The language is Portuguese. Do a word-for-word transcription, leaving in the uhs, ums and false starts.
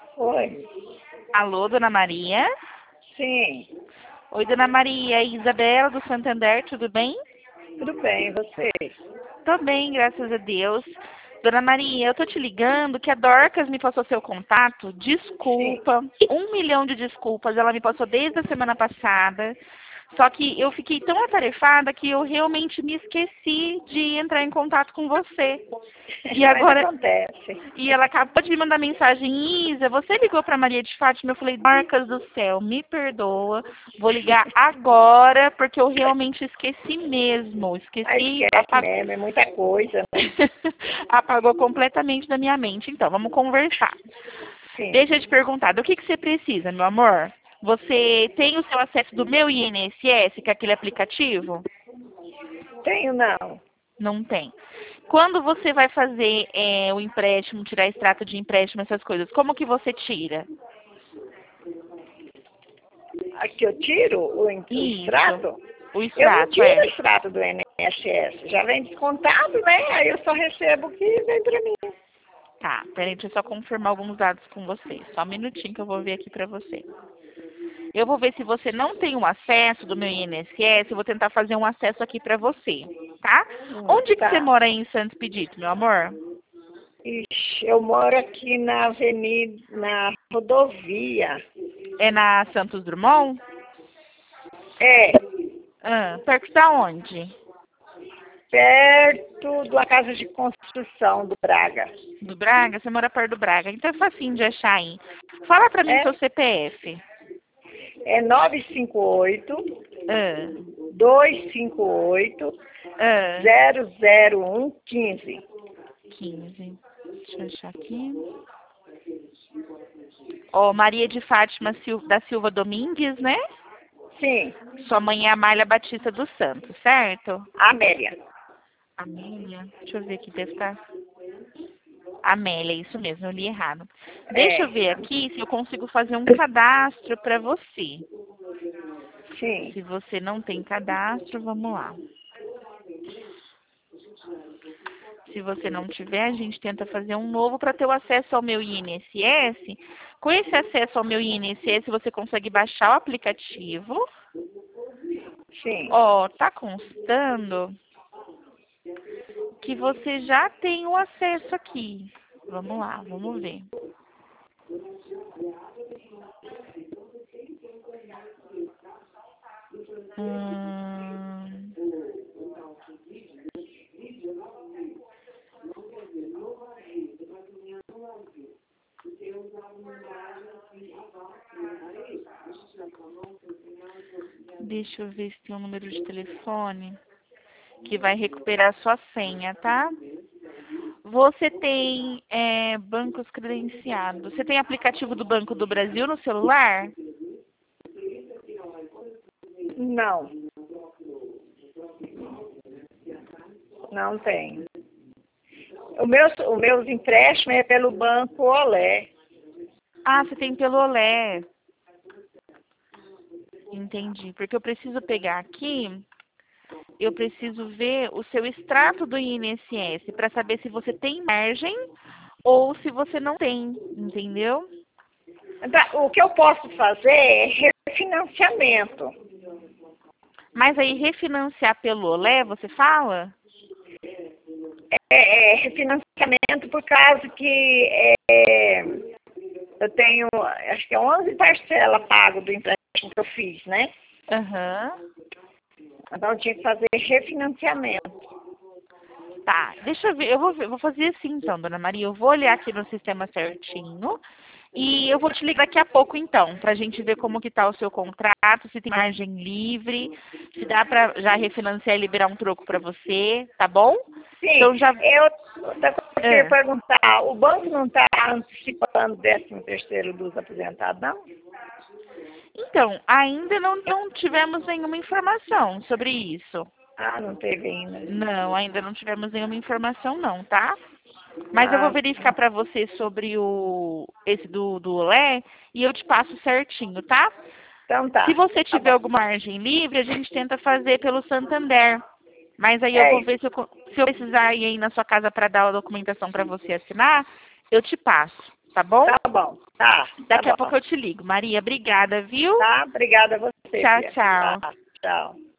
Oi. Alô, Dona Maria? Sim, Oi, Dona Maria. Isabela do Santander, tudo bem? tudo bem, e você? Tô bem, graças a Deus. Dona Maria, eu tô te ligando que a Dorcas me passou seu contato. Sim. Desculpa, um milhão de desculpas. Ela me passou desde a semana passada. Só que eu fiquei tão atarefada que eu realmente me esqueci de entrar em contato com você. E Mas agora, acontece. e ela acabou de me mandar mensagem: Isa, você ligou para Maria de Fátima? Eu falei: Dorcas do céu, me perdoa. Vou ligar agora porque eu realmente esqueci mesmo. Aí Esqueci, esquece apagou, mesmo, é muita coisa, né? apagou completamente da minha mente. Então, vamos conversar. Sim. Deixa eu te perguntar, do que, que você precisa, meu amor? Você tem o seu acesso do meu I N S S, que é aquele aplicativo? Tenho não. Não tem. Quando você vai fazer é, o empréstimo, tirar extrato de empréstimo, essas coisas, como que você tira? Aqui eu tiro o, o Isso, extrato. o Eu não extrato, tiro é. o extrato do I N S S. Já vem descontado, né? Aí eu só recebo o que vem pra mim. Tá, peraí, deixa eu só confirmar alguns dados com você. Só um minutinho que eu vou ver aqui pra você. Eu vou ver se você não tem o acesso do meu I N S S, eu vou tentar fazer um acesso aqui pra você, tá? Hum, Onde que você tá. mora aí em Santos Pedito, meu amor? Ixi, eu moro aqui na avenida, na rodovia. É na Santos Drummond? É, Ah, perto da onde? perto da casa de construção do Braga. Do Braga? Você mora perto do Braga. Então é facinho de achar aí. Fala pra mim seu É, C P F. é nove cinco oito, Ah, dois cinco oito, ah, zero zero um quinze. quinze. Deixa eu achar aqui. Ó, Maria de Fátima Sil- da Silva Domingues, né? Sim, Sua mãe é Amália Batista dos Santos, certo? Amélia. Amélia? Deixa eu ver aqui, deve estar. Amélia, isso mesmo, eu li errado. Deixa eu É, ver aqui se eu consigo fazer um cadastro para você. sim, Se você não tem cadastro, vamos lá. Se você não tiver, a gente tenta fazer um novo para ter o acesso ao meu I N S S. Com esse acesso ao meu I N S S, você consegue baixar o aplicativo. sim. Ó, tá constando que você já tem o acesso aqui. Vamos lá, vamos ver. Hum, deixa eu ver se tem um número de telefone que vai recuperar sua senha, tá? Você tem é, bancos credenciados. Você tem aplicativo do Banco do Brasil no celular? Não, não tem. O meu, o meus empréstimos é pelo Banco Olé. Ah, você tem pelo Olé. Entendi. Porque eu preciso pegar aqui, eu preciso ver o seu extrato do I N S S para saber se você tem margem ou se você não tem, entendeu? Então, o que eu posso fazer é refinanciamento. Mas aí refinanciar pelo Olé, você fala? É, é refinanciamento por causa que é, eu tenho, acho que é onze parcelas pago do empréstimo que eu fiz, né? Aham. Então eu tinha que fazer refinanciamento. Tá, deixa eu ver, eu vou, ver- vou fazer assim então, dona Maria, eu vou olhar aqui no sistema certinho e eu vou te ligar daqui a pouco então, pra gente ver como que tá o seu contrato, se tem margem livre, se dá pra já refinanciar e liberar um troco pra você, tá bom? Sim, Então já... eu outra coisa que eu queria Ah, perguntar, o banco não está antecipando o décimo terceiro dos aposentados, não? então, ainda não, não tivemos nenhuma informação sobre isso. Ah, não teve ainda. Não, ainda não tivemos nenhuma informação não, tá? Mas eu vou Ah, verificar pra você sobre o esse do, do Olé e eu te passo certinho, tá? então Se tá, você tá tiver bom. alguma margem livre, a gente tenta fazer pelo Santander. Mas aí eu É vou isso, ver se eu, co- se eu precisar ir aí na sua casa para dar a documentação para você assinar, eu te passo, tá bom? tá bom. bom. Tá. Daqui tá a pouco eu te ligo. Maria, obrigada, viu? Tá, obrigada a você. Tchau, Fia. tchau. Tá, tchau.